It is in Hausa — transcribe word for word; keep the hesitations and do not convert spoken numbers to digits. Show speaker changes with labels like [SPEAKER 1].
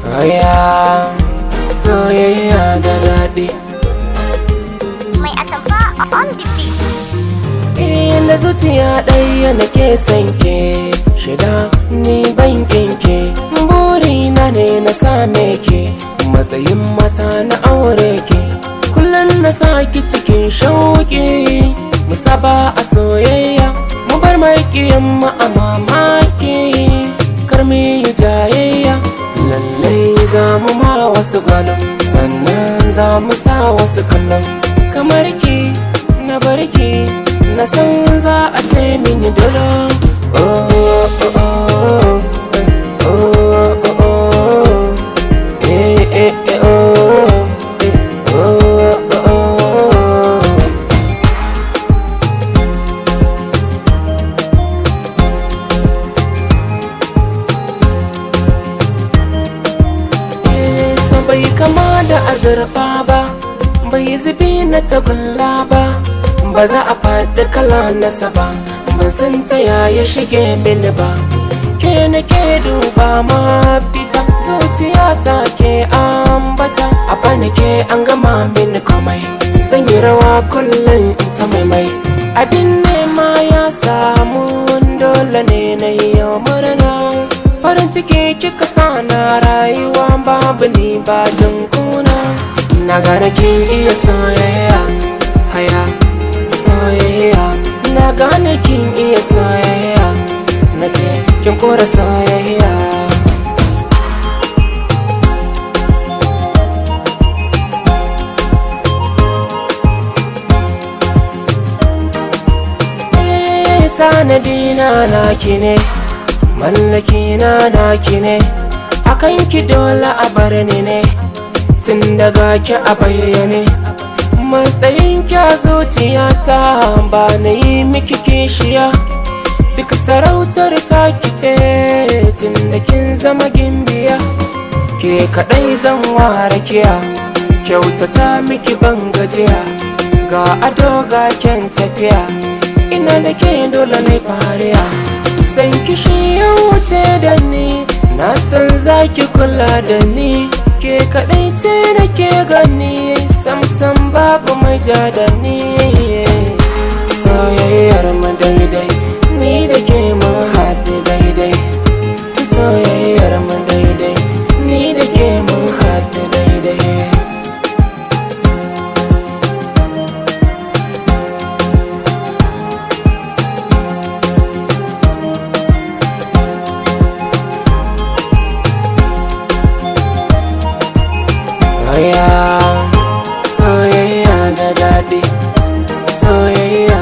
[SPEAKER 1] Aya soyayya da daɗi.
[SPEAKER 2] Mai atamfa on the beat.
[SPEAKER 1] Inda zuciya ɗaya nake son ke, shida ni ban kinke. Burina ne na same ke, matsayin mata na aure ke. Kullum na saki cikin shauƙi, mu saba a soyayya, mu bar maƙiyan mu a mamaki. Kar mu yi jayayya, lallai za mu ma wasu gwanon, sannan za mu sa wasu kallon. Kamar ki na barki, na san za a ce mini dolo. Oh, oh, oh, oh, oh, oh, oh, eh, eh, eh, oh, eh, oh, oh, oh. Eh, so bai kama da azurfa ba, bai zubi na tagulla ba, ba za a faɗi kala nasa ba, ban san ta yaya shige mini ba. Ke nake duba ma fita, zuciya ta ke ambata, a bani ke an gama mini komai, zan yi rawa kullum in ta maimai. Abin nema ya samu, dole ne na yi yau murna. Farin ciki kika sa na rayuwa, babu ni ba jin kuna. Na gane kin iya soyayya, haya soyayya. Na gane kin iya soyayya, na ce kin kora soyayya. Eh, sanadina naki ne, mallaki na naki ne, akan ki dole a bar ni ne, tun daga ki a bayyane. Matsayin kya zuciyata, ba na yi miki kishiya, duk sarautar taki ce, tun da kin zama gimbiya. Ke kaɗai zan ware kiya, kyautata miki ban gajiya, ga ado ga kyan tafiya, ina da ke dole na fariya. San kishi ya wuce da ni, na san zaki kula da ni, ke kaɗai ce da ke gani, samsam babu mai ja da ni. Soyayyar mu daidai, ni da ke mun haɗu daidai. Soyayyar mu daidai, ni da ke mun haɗu daidai. Aya soyayya da daɗi, soyayya